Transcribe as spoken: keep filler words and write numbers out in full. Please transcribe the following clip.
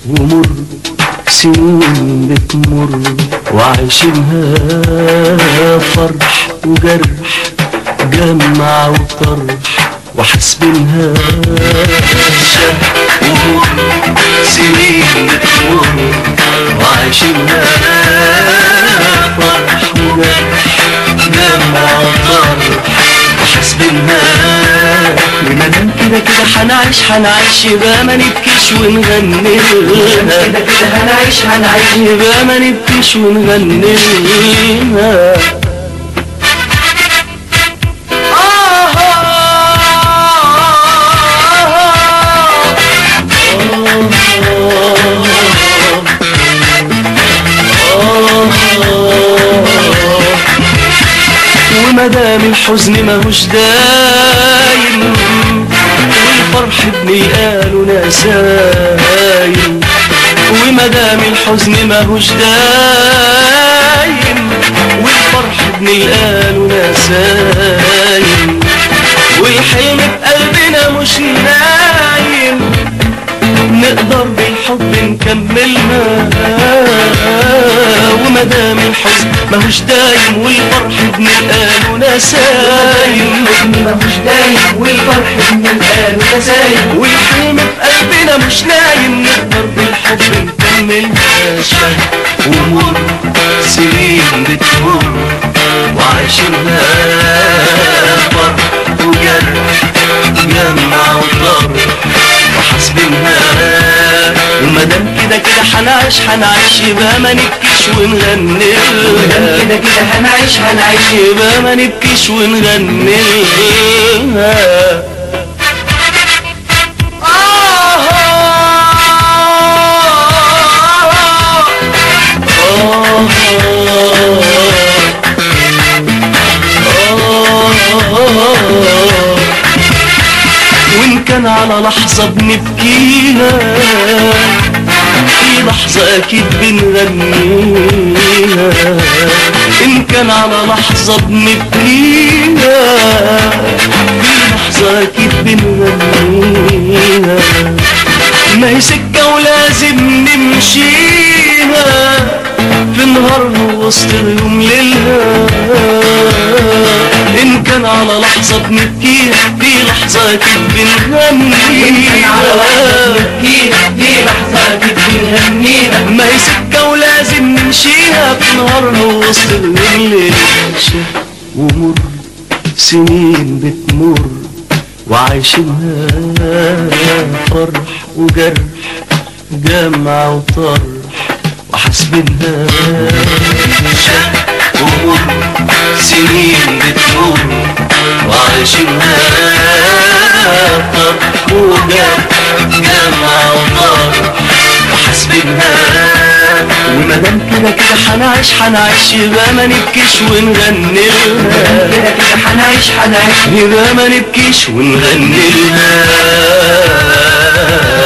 ومر سنين بتمر وعايشينها فرح وجرح، جمع وطرح وحاسبينها شهر. ومر سنين بتمر وعايشينها فرح وجرح، جمع وطرح وحاسبينها. ومادام كده كده هنعيش هنعيش يبقى ما نبكيش ونغني لها. كده كده هنعيش هنعيش يبقى ما نبكيش ونغني لها. ومدام الحزن ماهوش دايم والفرح ابني قالوا نسايم. ومدام الحزن ماهوش دايم والفرح ابني قالوا نسايم. والحلم بقلبنا مش نايم، نقدر بالحب نكملها. ومدام الحزن ماهوش دايم والفرح ابن قالوا نسايم. ماهوش دايم والفرح ابن قالوا نسايم. والحلم بقلبنا مش نايم، نقدر بالحب نكملها. شهر ومر سنين بتمر وعايشينها فرح وجرح، جمع وطرح وحاسبينها. ومادام كده كده هنعيش هنعيش يبقى ما نبكيش ونغني لها. كده كده هنعيش هنعيش يبقى ما نبكيش ونغني لها. وإن كان على لحظة بنبكيها، في لحظة أكيد بنغنيها. إن كان على لحظة بنبكيها، في لحظة أكيد بنغنيها. ما هي سكة ولازم نمشيها، في نهارها وسط اليوم ليلها. إن كان على لحظة بنبكيها، في لحظة أكيد بنغنيها. في لحظة أكيد بنغنيها. ما هي سكة ولازم نمشيها، في نهارها وسط اليوم ليلها. ومر سنين بتمر وعايشينها فرح وجرح، جمع وطرح وحاسبينها. ومر سنين بتمر وعايشينها فرح وجرح، جمع وطرح وحاسبينها. ومادام كده كده هنعيش هنعيش يبقى ما نبكيش ونغني لها. كده كده هنعيش هنعيش يبقى ما نبكيش ونغني لها.